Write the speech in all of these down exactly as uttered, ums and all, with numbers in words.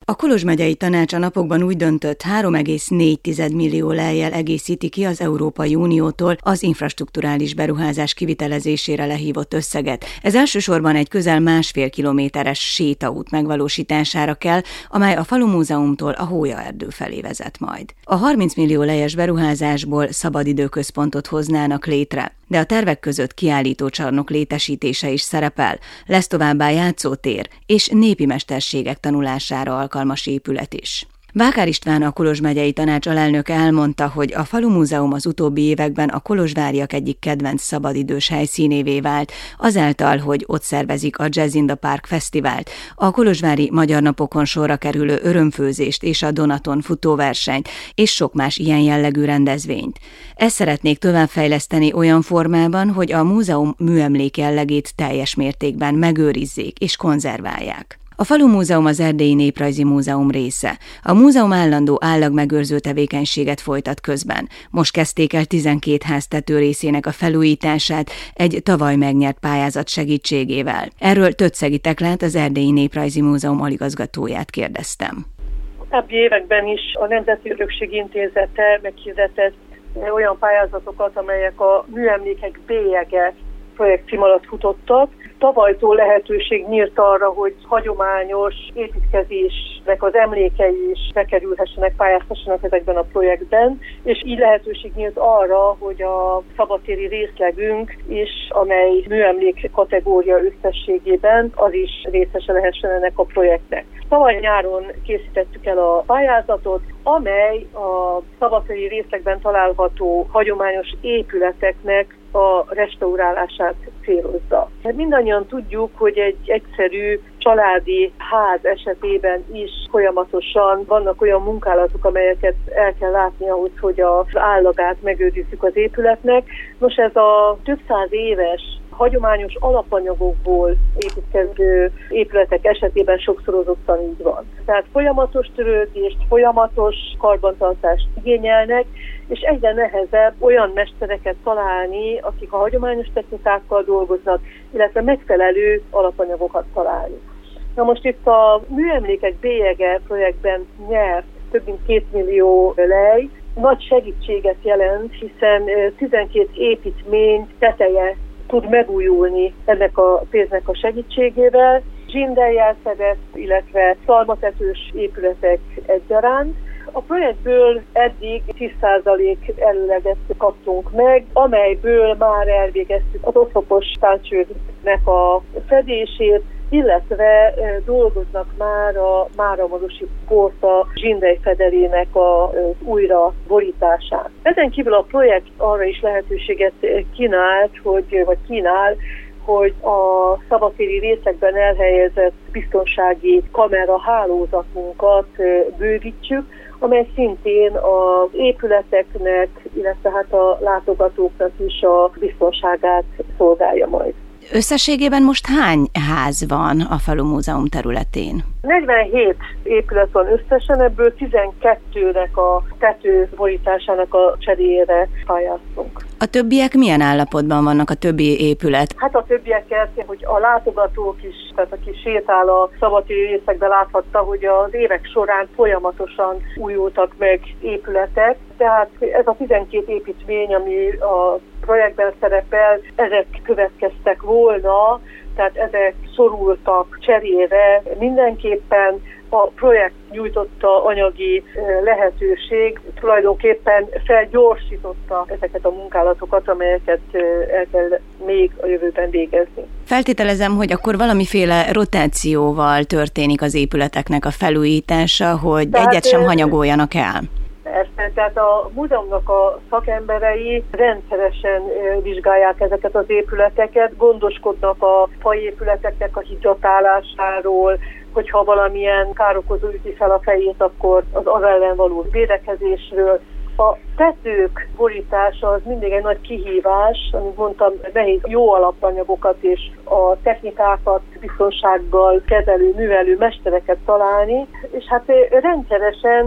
A Kolozs megyei tanács a napokban úgy döntött, három egész négy millió lejjel egészíti ki az Európai Uniótól az infrastrukturális beruházás kivitelezésére lehívott összeget. Ez elsősorban egy közel másfél kilométeres sétaút megvalósítására kell, amely a Falumúzeumtól a Hólyaerdő felé vezet majd. A harminc millió lejjes beruházásból szabadidőközpontot hoznának létre, de a tervek között kiállítócsarnok létesítése is szerepel, lesz továbbá játszótér és népi mesterségek tanulására alkalmas épület is. Vákár István, a Kolozs megyei tanács alelnöke elmondta, hogy a Falumúzeum az utóbbi években a kolozsváriak egyik kedvenc szabadidős helyszínévé vált, azáltal, hogy ott szervezik a Jazz in the Park fesztivált, a kolozsvári Magyar Napokon sorra kerülő örömfőzést és a Donaton futóversenyt, és sok más ilyen jellegű rendezvényt. Ezt szeretnék továbbfejleszteni olyan formában, hogy a múzeum műemlék jellegét teljes mértékben megőrizzék és konzerválják. A Falumúzeum az Erdélyi Néprajzi Múzeum része. A múzeum állandó állagmegőrző tevékenységet folytat közben. Most kezdték el tizenkét ház tetőrészének a felújítását egy tavaly megnyert pályázat segítségével. Erről Tötszegi Teklát, az Erdélyi Néprajzi Múzeum aligazgatóját kérdeztem. Korábbi években is a Nemzeti Örökség Intézete meghirdetett olyan pályázatokat, amelyek a műemlékek bélyege projekt cím alatt futottak. Tavalytól lehetőség nyílt arra, hogy hagyományos építkezésnek az emlékei is bekerülhessenek, pályázhassanak ezekben a projektben, és így lehetőség nyílt arra, hogy a szabadtéri részlegünk is, amely műemlék kategória összességében, az is részese lehessen ennek a projektnek. Tavaly nyáron készítettük el a pályázatot, amely a szabadtéri részlegben található hagyományos épületeknek a restaurálását célozza. Mindannyian tudjuk, hogy egy egyszerű családi ház esetében is folyamatosan vannak olyan munkálatok, amelyeket el kell látni ahhoz, hogy az állagát megőrizzük az épületnek. Nos, ez a több száz éves hagyományos alapanyagokból építkező épületek esetében sokszorozottan így van. Tehát folyamatos törődést, folyamatos karbantartást igényelnek, és egyre nehezebb olyan mestereket találni, akik a hagyományos technikákkal dolgoznak, illetve megfelelő alapanyagokat találni. Na most itt a műemlékek bélyege projektben nyert több mint két millió lej, nagy segítséget jelent, hiszen tizenkét építmény teteje tud megújulni ennek a pénznek a segítségével. Zsindeljel fedett, illetve szalmatetős épületek egyaránt. A projektből eddig tíz százalék előleget kaptunk meg, amelyből már elvégeztük az oszlopos táncsőnek a fedését, illetve dolgoznak már a Máramarosi Porta zsindelyfedelének a újra borításán. Ezen kívül a projekt arra is lehetőséget kínált, hogy, vagy kínál, hogy a szabadtéri részekben elhelyezett biztonsági kamera hálózatunkat bővítsük, amely szintén az épületeknek, illetve hát a látogatóknak is a biztonságát szolgálja majd. Összességében most hány ház van a Falumúzeum területén? negyvenhét épület van összesen, ebből tizenkettőnek a tetőborításának a cseréjére pályáztunk. A többiek milyen állapotban vannak, a többi épület? Hát a többieket, hogy a látogatók is, tehát aki sétál a szabadtéri részekben láthatta, hogy az évek során folyamatosan újultak meg épületek. Tehát ez a tizenkét építmény, ami a projektben szerepel, ezek következtek volna, tehát ezek szorultak cserére. Mindenképpen a projekt nyújtotta anyagi lehetőség tulajdonképpen felgyorsította ezeket a munkálatokat, amelyeket el kell még a jövőben végezni. Feltételezem, hogy akkor valamiféle rotációval történik az épületeknek a felújítása, hogy tehát egyet sem hanyagoljanak el. Persze, tehát a múzeumnak a szakemberei rendszeresen vizsgálják ezeket az épületeket, gondoskodnak a faépületeknek a hidratálásáról, hogyha valamilyen károkozó üti fel a fejét, akkor az az ellen való védekezésről. A tetők borítása az mindig egy nagy kihívás, amit mondtam, nehéz jó alapanyagokat és a technikákat biztonsággal kezelő, művelő mestereket találni, és hát rendszeresen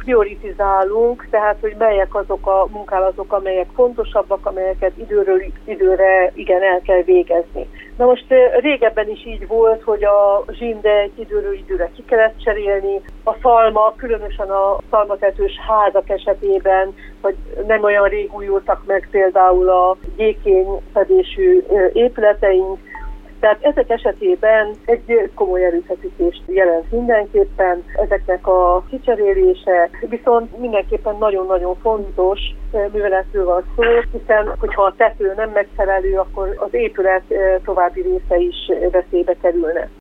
prioritizálunk, tehát hogy melyek azok a munkálatok, amelyek fontosabbak, amelyeket időről időre igen el kell végezni. Na most régebben is így volt, hogy a zsindeit időről időre ki kellett cserélni, a szalmak, különösen a szalmatetős házak esetében, hogy nem olyan rég újultak meg például a gyékényfedésű épületeink, tehát ezek esetében egy komoly erőfeszítést jelent mindenképpen, ezeknek a kicserélése, viszont mindenképpen nagyon-nagyon fontos műveletről van szó, hiszen hogyha a tető nem megfelelő, akkor az épület további része is veszélybe kerülne.